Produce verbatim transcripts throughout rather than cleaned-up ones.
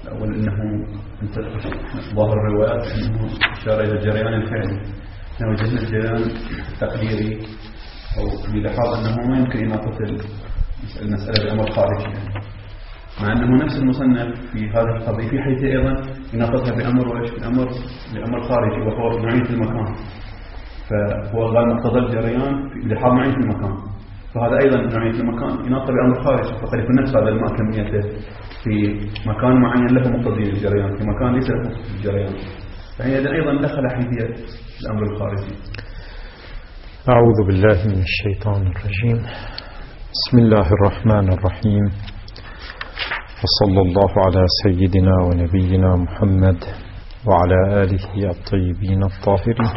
أول أنه أنت ظاهر الروايات أنه إشارة إلى الجريان الفعلي، أنه وجدنا الجريان التقديري أو بلحاظ أنه ما يمكن إناقة المسألة بأمر خارجي يعني. مع أنه نفس المصنف في هذه القضية في حيث أيضا إناقتها بأمر وإيش بأمر بأمر خارجي وهو نوعية المكان، فهو قال مقتضى الجريان بلحاظ نوعية المكان، فهذا أيضا نوعية المكان إناقة بأمر خارجي، فقد يكون نفس هذا الماء كميته في مكان معين له مقتضي الجريان، في مكان ليس له مقتضي الجريان، فهي أيضا دخل حيثية الأمر الخارجي. أعوذ بالله من الشيطان الرجيم. بسم الله الرحمن الرحيم، وصلى الله على سيدنا ونبينا محمد وعلى آله الطيبين الطاهرين.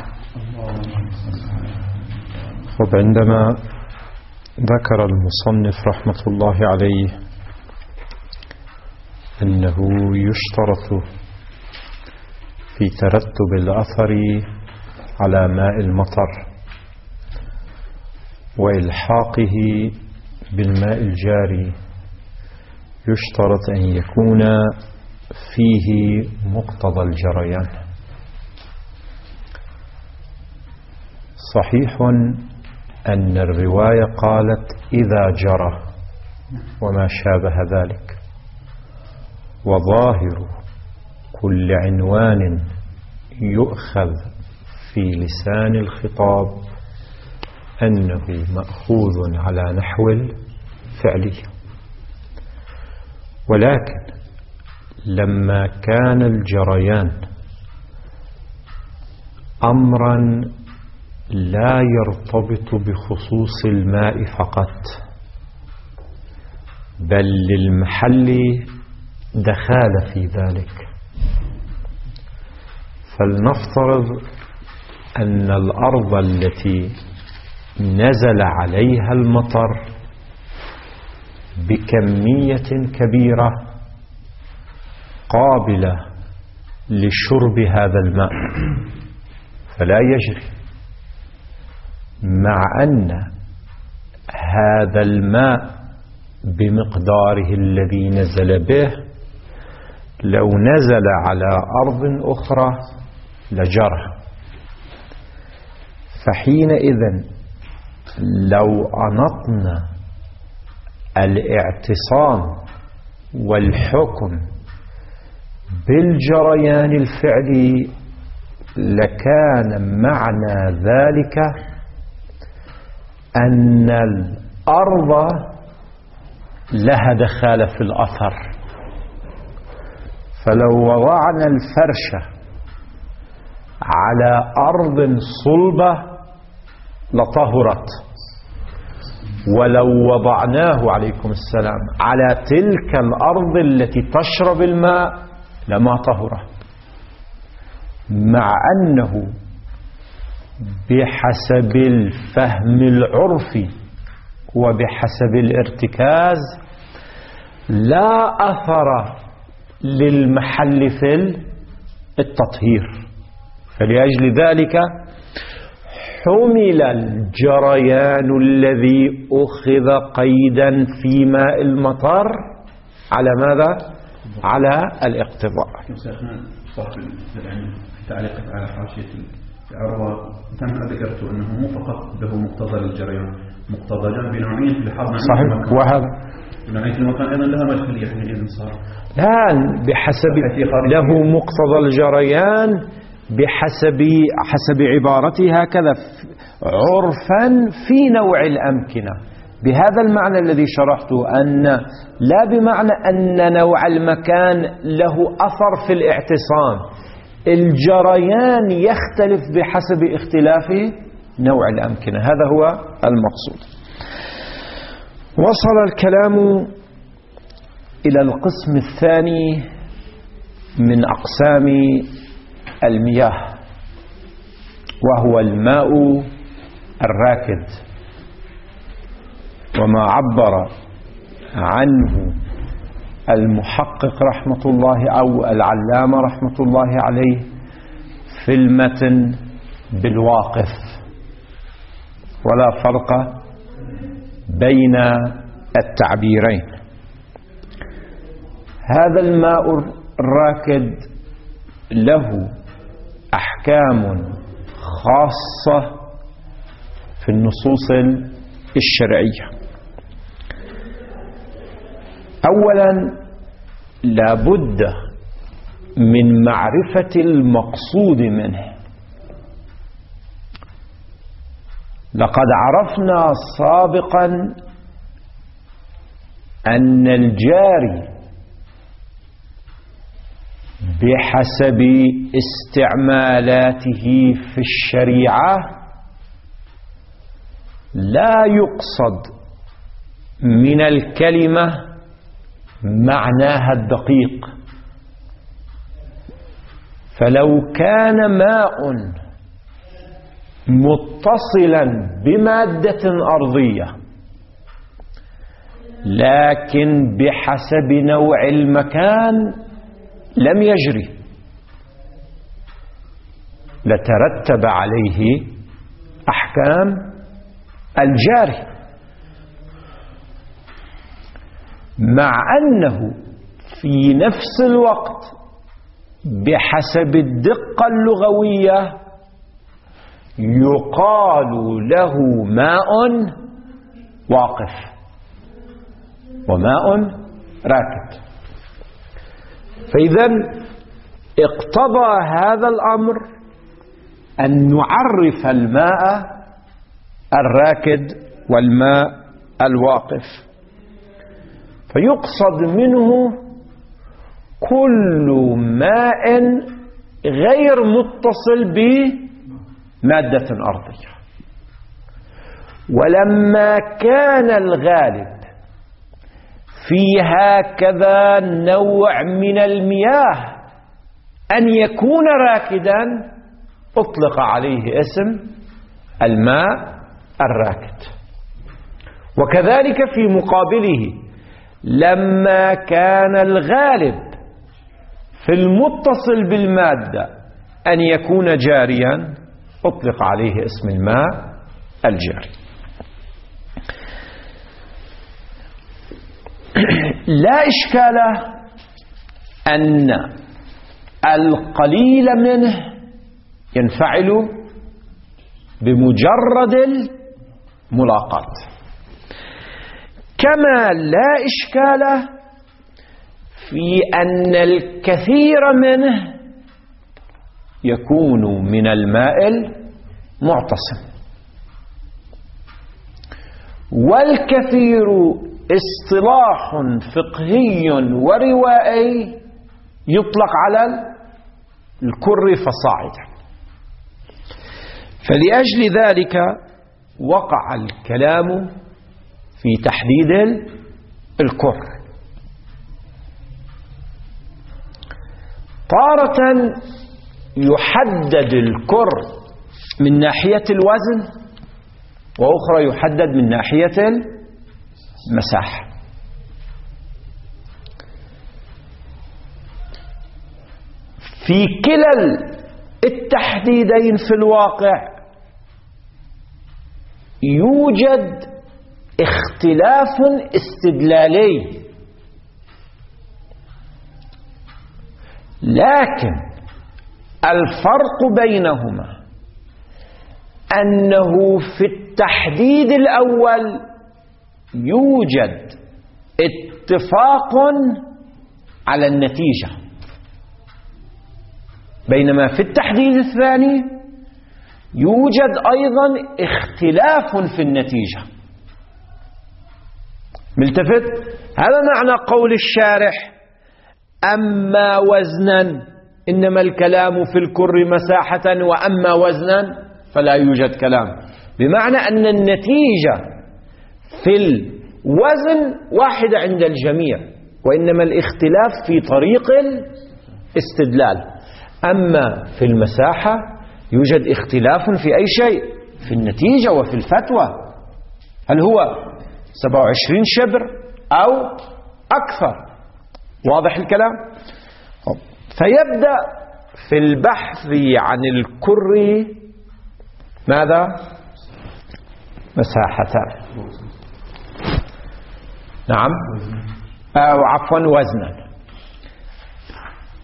وعندما ذكر المصنف رحمة الله عليه أنه يشترط في ترتب الأثر على ماء المطر وإلحاقه بالماء الجاري، يشترط أن يكون فيه مقتضى الجريان. صحيح أن الرواية قالت إذا جرى وما شابه ذلك، وظاهر كل عنوان يؤخذ في لسان الخطاب أنه مأخوذ على نحو الفعلية، ولكن لما كان الجريان أمرا لا يرتبط بخصوص الماء فقط، بل للمحل دخال في ذلك، فلنفترض أن الأرض التي نزل عليها المطر بكمية كبيرة قابلة لشرب هذا الماء فلا يجري، مع أن هذا الماء بمقداره الذي نزل به لو نزل على أرض أخرى لجرى. فحينئذ لو أنطنا الاعتصام والحكم بالجريان الفعلي لكان معنى ذلك أن الأرض لها دخال في الأثر، فلو وضعنا الفرشة على أرض صلبة لطهرت، ولو وضعناه عليكم السلام على تلك الأرض التي تشرب الماء لما طهره، مع أنه بحسب الفهم العرفي وبحسب الارتكاز لا أثر للمحل في التطهير. فلأجل ذلك حمل الجريان الذي أخذ قيدا في ماء المطر على ماذا؟ على الاقتضاء. تعليقك على حاشية العروة كما ذكرت أنه مو فقط له مقتضى للجريان، مقتضى جانب نوعية لحظنا صحيح، وهذا نوعية المكان أيضا لها مدخلية في الإنصار، لا بحسب له مقتضى الجريان بحسب حسب عبارتي هكذا عرفا في نوع الأمكنة، بهذا المعنى الذي شرحته، أن لا بمعنى أن نوع المكان له أثر في الاعتصام، الجريان يختلف بحسب اختلاف نوع الأمكنة، هذا هو المقصود. وصل الكلام إلى القسم الثاني من أقسام المياه، وهو الماء الراكد، وما عبر عنه المحقق رحمة الله أو العلامة رحمة الله عليه في المتن بالواقف، ولا فرق بين التعبيرين. هذا الماء الراكد له أحكام خاصة في النصوص الشرعية. أولا لا بد من معرفة المقصود منه. لقد عرفنا سابقا أن الجاري بحسب استعمالاته في الشريعة لا يقصد من الكلمة معناها الدقيق. فلو كان ماء متصلا بمادة أرضية لكن بحسب نوع المكان لم يجري لترتب عليه أحكام الجاري، مع أنه في نفس الوقت بحسب الدقة اللغوية يقال له ماء واقف وماء راكد. فإذا اقتضى هذا الأمر أن نعرف الماء الراكد والماء الواقف، فيقصد منه كل ماء غير متصل بمادة أرضية. ولما كان الغالب في هكذا نوع من المياه أن يكون راكدا أطلق عليه اسم الماء الراكد. وكذلك في مقابله لما كان الغالب في المتصل بالمادة أن يكون جاريا أطلق عليه اسم الماء الجاري. لا إشكال أن القليل منه ينفعل بمجرد الملاقاة، كما لا إشكال في أن الكثير منه يكون من الماء المعتصم. والكثير اصطلاح فقهي وروائي يطلق على الكر فصاعدا. فلأجل ذلك وقع الكلام في تحديد الكر. تارة يحدد الكر من ناحية الوزن، وأخرى يحدد من ناحية المساحة. في كلا التحديدين في الواقع يوجد اختلاف استدلالي، لكن الفرق بينهما أنه في التحديد الأول يوجد اتفاق على النتيجة، بينما في التحديد الثاني يوجد أيضا اختلاف في النتيجة. ملتفت؟ هذا معنى قول الشارح أما وزنا إنما الكلام في الكر مساحة وأما وزنا فلا يوجد كلام، بمعنى أن النتيجة في الوزن واحدة عند الجميع، وإنما الاختلاف في طريق الاستدلال. أما في المساحة يوجد اختلاف في أي شيء، في النتيجة وفي الفتوى، هل هو سبعة وعشرين شبر أو أكثر. واضح الكلام؟ فيبدأ في البحث عن الكر ماذا؟ مساحة، نعم، أو عفوا وزنا.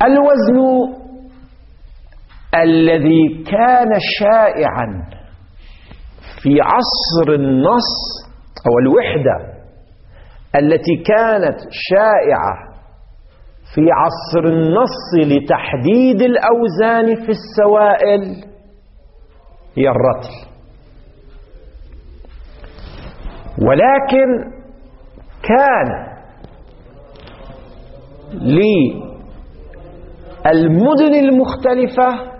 الوزن الذي كان شائعا في عصر النص أو الوحدة التي كانت شائعة في عصر النص لتحديد الأوزان في السوائل هي الرطل. ولكن كان للمدن المختلفة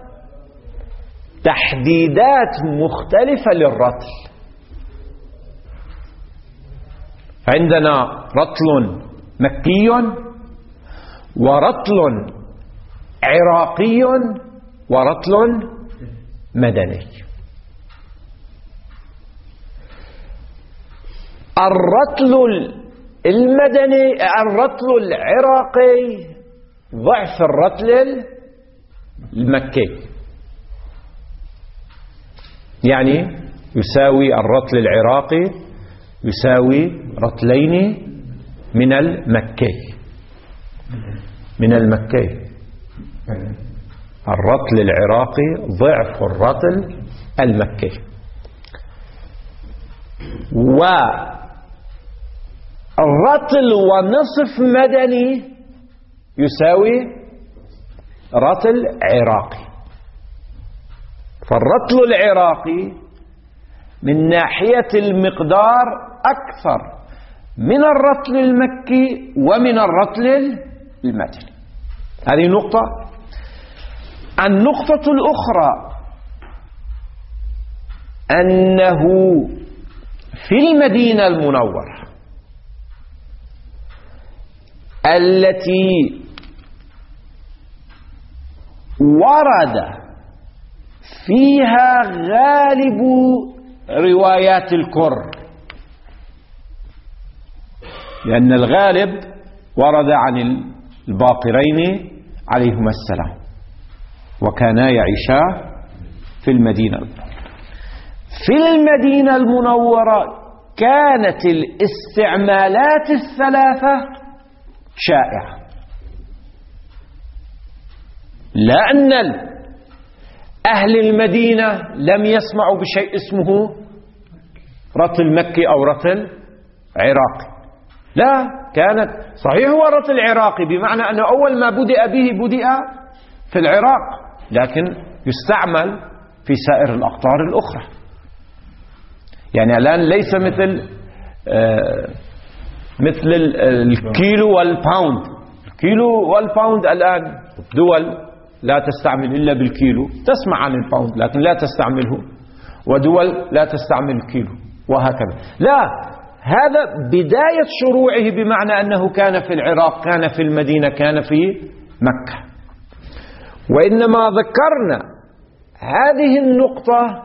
تحديدات مختلفة للرطل. عندنا رطل مكي ورطل عراقي ورطل مدني. الرطل المدني الرطل العراقي ضعف الرطل المكي، يعني يساوي الرطل العراقي يساوي رطلين من المكي من المكي الرطل العراقي ضعف الرطل المكي. والرطل ونصف مدني يساوي رطل عراقي. فالرطل العراقي من ناحية المقدار أكثر من الرطل المكي ومن الرطل المدني. هذه نقطة. النقطة الأخرى أنه في المدينة المنورة التي ورد فيها غالب روايات الكر، لأن الغالب ورد عن الباقرين عليهما السلام وكانا يعيشا في المدينة المنورة. في المدينة المنورة كانت الاستعمالات الثلاثة شائعة، لأن أهل المدينة لم يسمعوا بشيء اسمه رطل مكي أو رطل عراقي. لا، كانت صحيح هو رطل عراقي بمعنى أنه أول ما بدأ به بدأ في العراق، لكن يستعمل في سائر الأقطار الأخرى. يعني الآن ليس مثل آه مثل الكيلو والباوند. الكيلو والباوند الآن دول لا تستعمل إلا بالكيلو، تسمع عن الباوند لكن لا تستعمله، ودول لا تستعمل الكيلو وهكذا. لا، هذا بداية شروعه بمعنى أنه كان في العراق، كان في المدينة، كان في مكة. وإنما ذكرنا هذه النقطة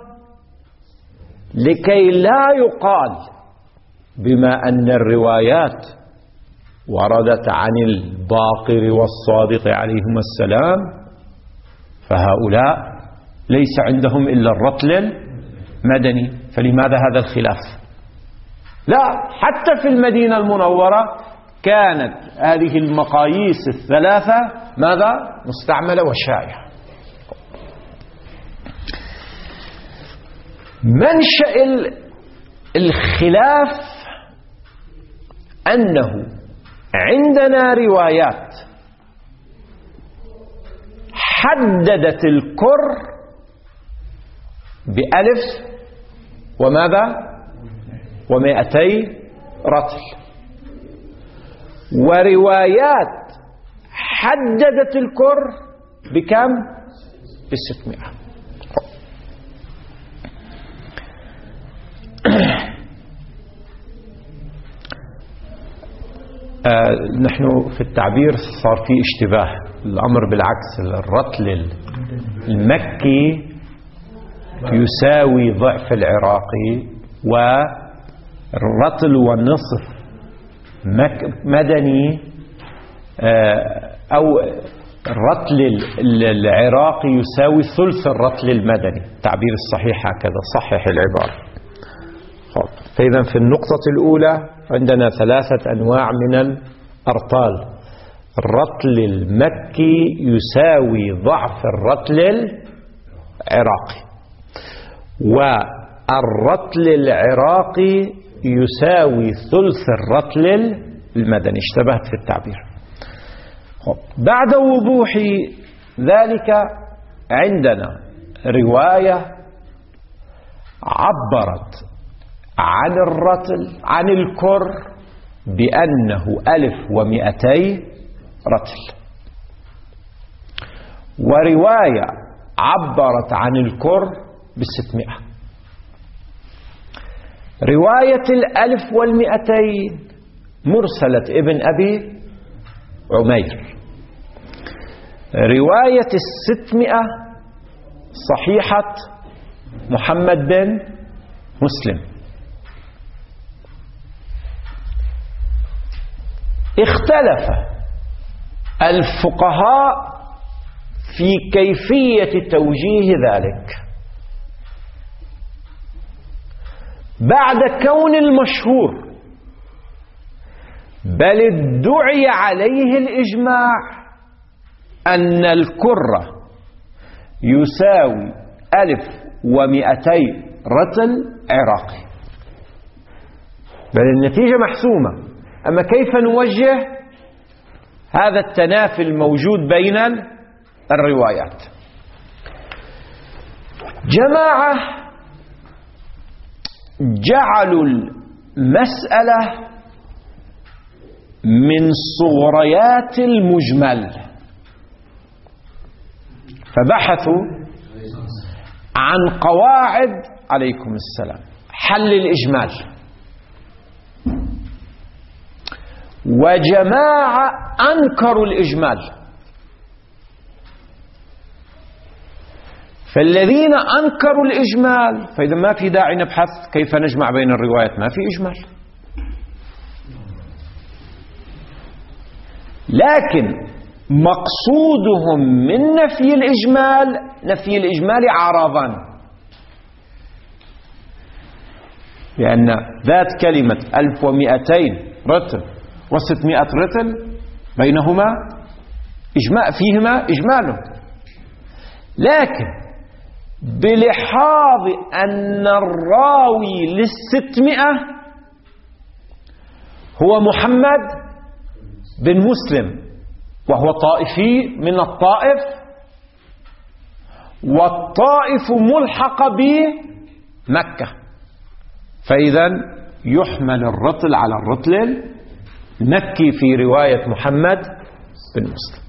لكي لا يقال بما أن الروايات وردت عن الباقر والصادق عليهما السلام فهؤلاء ليس عندهم إلا الرطل المدني، فلماذا هذا الخلاف؟ لا، حتى في المدينة المنورة كانت هذه المقاييس الثلاثة ماذا؟ مستعملة وشائعة. منشأ الخلاف أنه عندنا روايات حددت الكر بألف وماذا ومائتي رطل، وروايات حددت الكر بكم؟ بستمائة. آه نحن في التعبير صار في اشتباه. الأمر بالعكس، الرطل المكي يساوي ضعف العراقي، والرطل والنصف مدني آه أو الرطل العراقي يساوي ثلث الرطل المدني. التعبير الصحيح هكذا، صحح العبارة. فإذا في النقطة الأولى عندنا ثلاثة أنواع من الأرطال: الرطل المكي يساوي ضعف الرطل العراقي، والرطل العراقي يساوي ثلث الرطل المدني. اشتبهت في التعبير. بعد وضوح ذلك عندنا رواية عبرت عن الرطل عن الكر بأنه ألف ومئتي رطل، ورواية عبرت عن الكر بستمائة. رواية الألف والمئتين مرسلة ابن أبي عمير، رواية الستمائة صحيحة محمد بن مسلم. اختلف الفقهاء في كيفية توجيه ذلك، بعد كون المشهور بل ادعي عليه الإجماع أن الكرة يساوي ألف ومئتي رطل عراقي، بل النتيجة محسومة. أما كيف نوجه هذا التنافي الموجود بين الروايات؟ جماعة جعلوا المسألة من صغريات المجمل، فبحثوا عن قواعد عليكم السلام حل الإجمال، وجماعة أنكروا الإجمال. فالذين أنكروا الإجمال، فإذا ما في داعي نبحث كيف نجمع بين الروايات، ما في إجمال. لكن مقصودهم من نفي الإجمال نفي الإجمال عرضا، لأن ذات كلمة ألف ومئتين رطل وستمائة رطل بينهما إجماع، فيهما إجمال، لكن بلحاظ أن الراوي للستمائة هو محمد بن مسلم، وهو طائفي من الطائف، والطائف ملحق بمكة، فإذا يحمل الرطل على الرطل المكي في رواية محمد بن مسلم.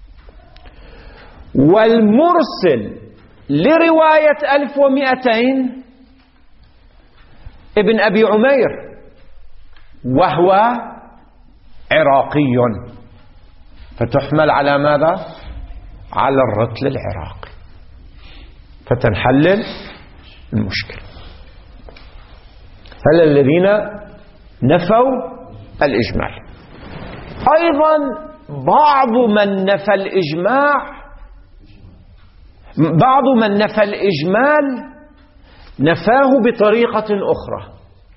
والمرسل لرواية ألف ومئتين ابن أبي عمير، وهو عراقي، فتحمل على ماذا؟ على الرطل العراقي، فتنحل المشكلة. هل الذين نفوا الإجمال؟ أيضا بعض من نفى الإجماع بعض من نفى الإجمال نفاه بطريقة أخرى.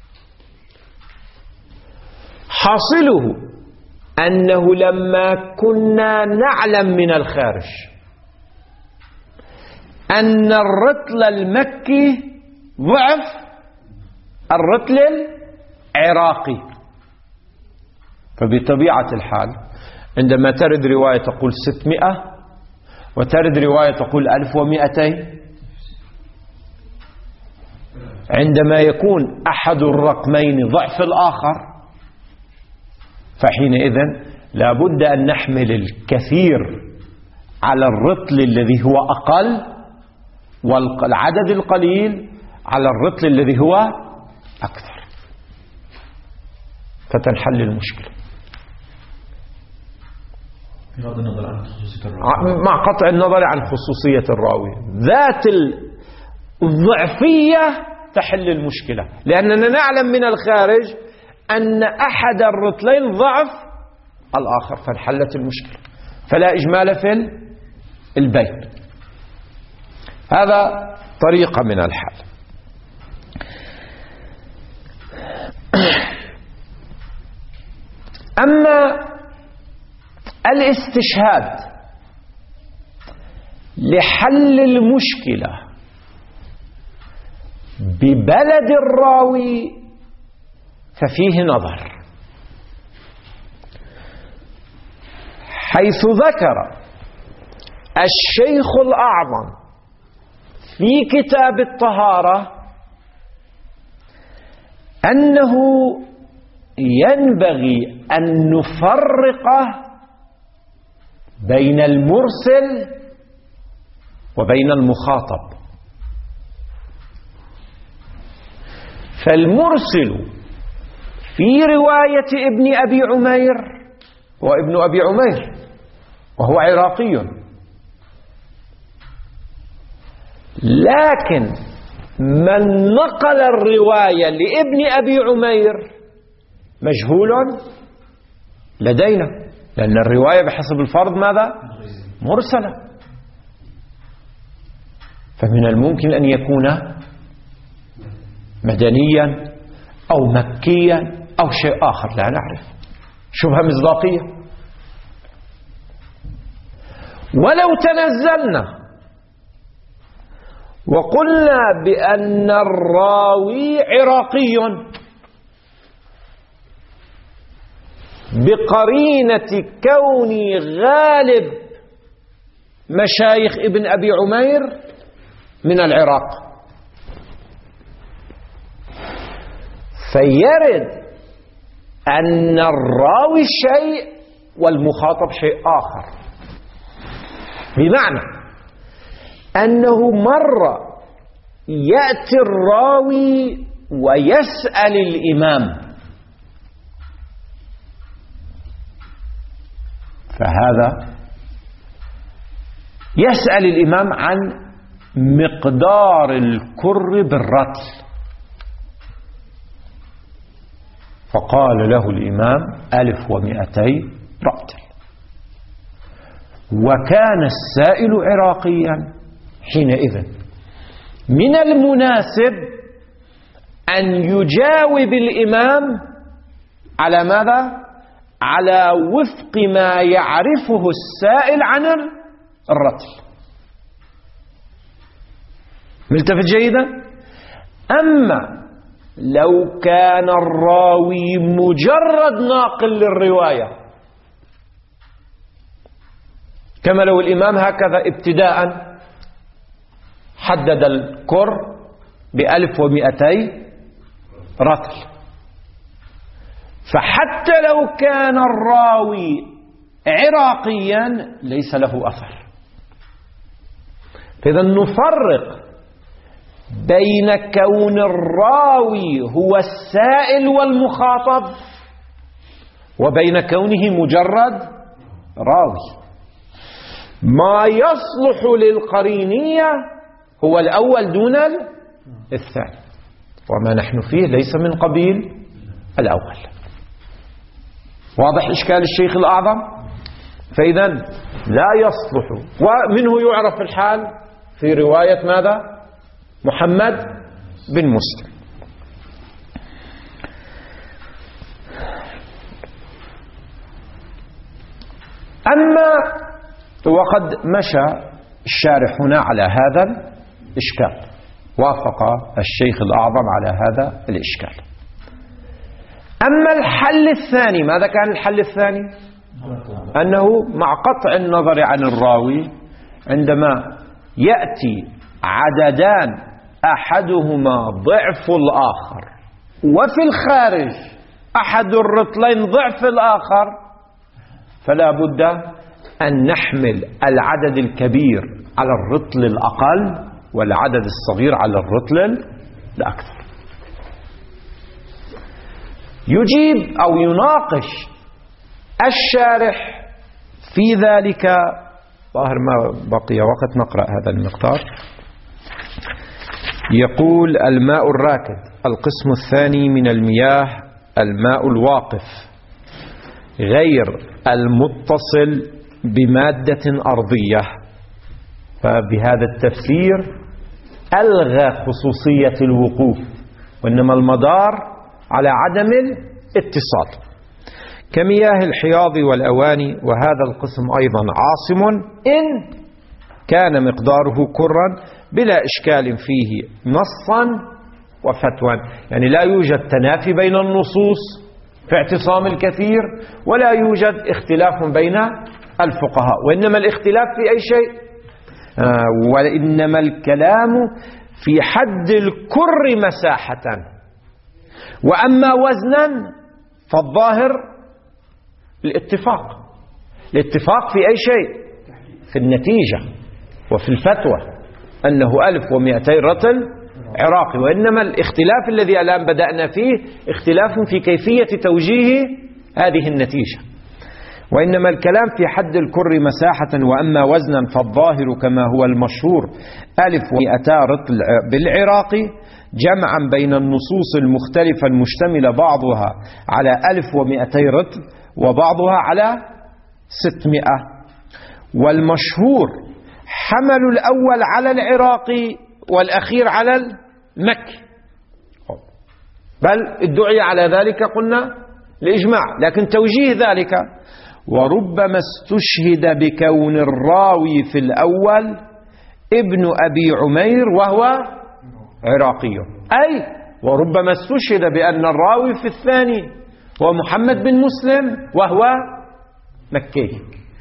حاصله أنه لما كنا نعلم من الخارج أن الرطل المكي ضعف الرطل العراقي، فبطبيعة الحال عندما ترد رواية تقول ستمائة وترد رواية تقول ألف ومئتين، عندما يكون أحد الرقمين ضعف الآخر فحينئذ لا بد أن نحمل الكثير على الرطل الذي هو أقل، والعدد القليل على الرطل الذي هو أكثر، فتنحل المشكلة بغض النظر عن خصوصية الراوي، مع قطع النظر عن خصوصية الراوي. ذات الضعفية تحل المشكلة، لأننا نعلم من الخارج أن أحد الرطلين ضعف الآخر، فانحلت المشكلة، فلا إجمال في البين. هذا طريقة من الحال. أما الاستشهاد لحل المشكلة ببلد الراوي ففيه نظر، حيث ذكر الشيخ الأعظم في كتاب الطهارة أنه ينبغي أن نفرق بين المرسل وبين المخاطب. فالمرسل في رواية ابن أبي عمير هو ابن أبي عمير وهو عراقي، لكن من نقل الرواية لابن أبي عمير مجهول لدينا، لأن الرواية بحسب الفرض ماذا؟ مرسلة. فمن الممكن أن يكون مدنيا أو مكيا أو شيء آخر لا نعرف، شبهة مصداقية. ولو تنزلنا وقلنا بأن الراوي عراقي بقرينة كون غالب مشايخ ابن أبي عمير من العراق، فيرد أن الراوي شيء والمخاطب شيء آخر، بمعنى أنه مرة يأتي الراوي ويسأل الإمام، فهذا يسأل الإمام عن مقدار الكر بالرطل، فقال له الإمام ألف ومئتي رطل، وكان السائل عراقيا حينئذ. من المناسب أن يجاوب الإمام على ماذا؟ على وفق ما يعرفه السائل عن الرطل. ملتفت جيدا؟ أما لو كان الراوي مجرد ناقل للرواية، كما لو الإمام هكذا ابتداء حدد الكر بألف ومئتي رطل، فحتى لو كان الراوي عراقيا ليس له أثر. فإذا نفرق بين كون الراوي هو السائل والمخاطب وبين كونه مجرد راوي. ما يصلح للقرينية هو الأول دون الثاني، وما نحن فيه ليس من قبيل الأول. واضح إشكال الشيخ الأعظم؟ فإذا لا يصلح، ومنه يعرف الحال في رواية ماذا؟ محمد بن مسلم. أما وقد مشى الشارح هنا على هذا الإشكال، وافق الشيخ الأعظم على هذا الإشكال. أما الحل الثاني، ماذا كان الحل الثاني؟ أنه مع قطع النظر عن الراوي، عندما يأتي عددان أحدهما ضعف الآخر وفي الخارج أحد الرطلين ضعف الآخر، فلا بد أن نحمل العدد الكبير على الرطل الأقل والعدد الصغير على الرطل الأكثر. يجيب أو يناقش الشارح في ذلك. ظاهر ما بقي وقت نقرأ هذا المقطار. يقول: الماء الراكد القسم الثاني من المياه الماء الواقف غير المتصل بمادة أرضية. فبهذا التفسير ألغى خصوصية الوقوف، وإنما المدار على عدم الاتصال، كمياه الحياض والأواني، وهذا القسم أيضا عاصم إن كان مقداره كرا بلا إشكال فيه نصا وفتوى. يعني لا يوجد تنافي بين النصوص في اعتصام الكثير، ولا يوجد اختلاف بين الفقهاء، وإنما الاختلاف في أي شيء؟ آه وإنما الكلام في حد الكر مساحة، وأما وزنا فالظاهر الاتفاق. الاتفاق في أي شيء؟ في النتيجة وفي الفتوى أنه ألف ومئتين رطل عراقي، وإنما الاختلاف الذي الآن بدأنا فيه اختلاف في كيفية توجيه هذه النتيجة. وإنما الكلام في حد الكر مساحة، وأما وزنا فالظاهر كما هو المشهور ألف ومئتا رطل بالعراقي، جمعا بين النصوص المختلفة المشتملة بعضها على ألف ومئتي رطل وبعضها على ستمائة. والمشهور حمل الأول على العراقي والأخير على المكي، بل ادعي على ذلك قلنا الإجماع، لكن توجيه ذلك وربما استشهد بكون الراوي في الأول ابن أبي عمير وهو عراقي، أي وربما استشهد بأن الراوي في الثاني هو محمد بن مسلم وهو مكي،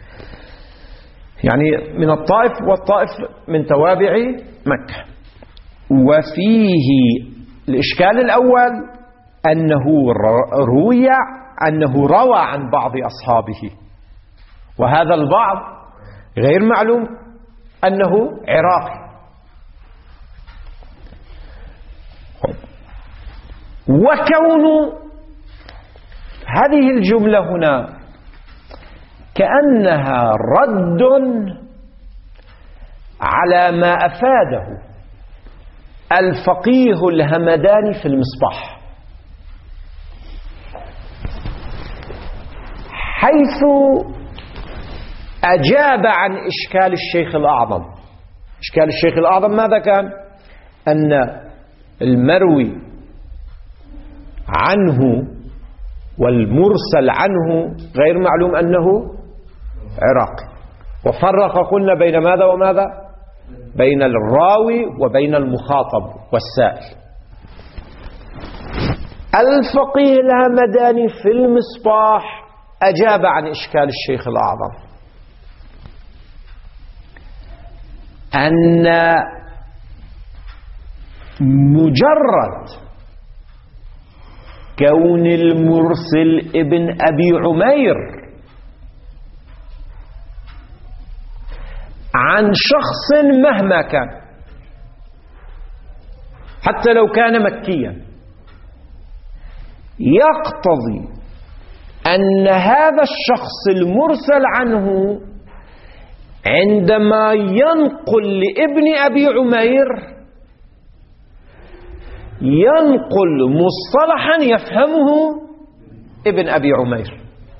يعني من الطائف، والطائف من توابع مكة. وفيه الإشكال الأول أنه روي أنه روى عن بعض أصحابه، وهذا البعض غير معلوم أنه عراقي. وكون هذه الجملة هنا كأنها رد على ما أفاده الفقيه الهمداني في المصباح، حيث أجاب عن إشكال الشيخ الأعظم. إشكال الشيخ الأعظم ماذا كان؟ أن المروي عنه والمرسل عنه غير معلوم أنه عراقي، وفرق قلنا بين ماذا وماذا؟ بين الراوي وبين المخاطب والسائل. الفقيه الهمداني في المصباح أجاب عن إشكال الشيخ الأعظم، أن مجرد كون المرسل ابن أبي عمير عن شخص مهما كان، حتى لو كان مكيا، يقتضي أن هذا الشخص المرسل عنه عندما ينقل لابن أبي عمير ينقل مصطلحا يفهمه ابن أبي عمير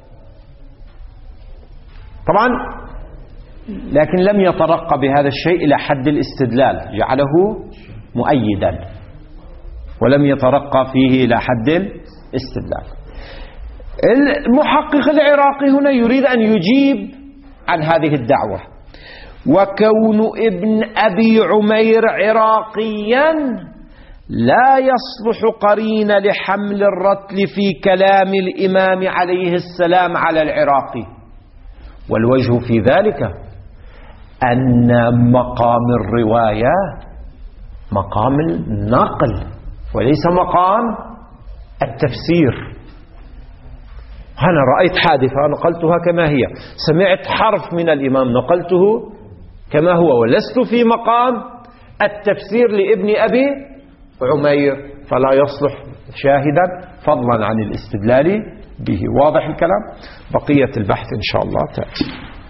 طبعا، لكن لم يترقى بهذا الشيء إلى حد الاستدلال، جعله مؤيدا ولم يترقى فيه إلى حد الاستدلال. المحقق العراقي هنا يريد أن يجيب عن هذه الدعوة. وكون ابن أبي عمير عراقيا لا يصلح قرين لحمل الرتل في كلام الإمام عليه السلام على العراقي، والوجه في ذلك أن مقام الرواية مقام النقل وليس مقام التفسير. أنا رأيت حادثة نقلتها كما هي، سمعت حرف من الإمام نقلته كما هو، ولست في مقام التفسير لابن أبي عمير، فلا يصلح شاهدا فضلا عن الاستدلال به. واضح الكلام؟ بقية البحث إن شاء الله تأتي.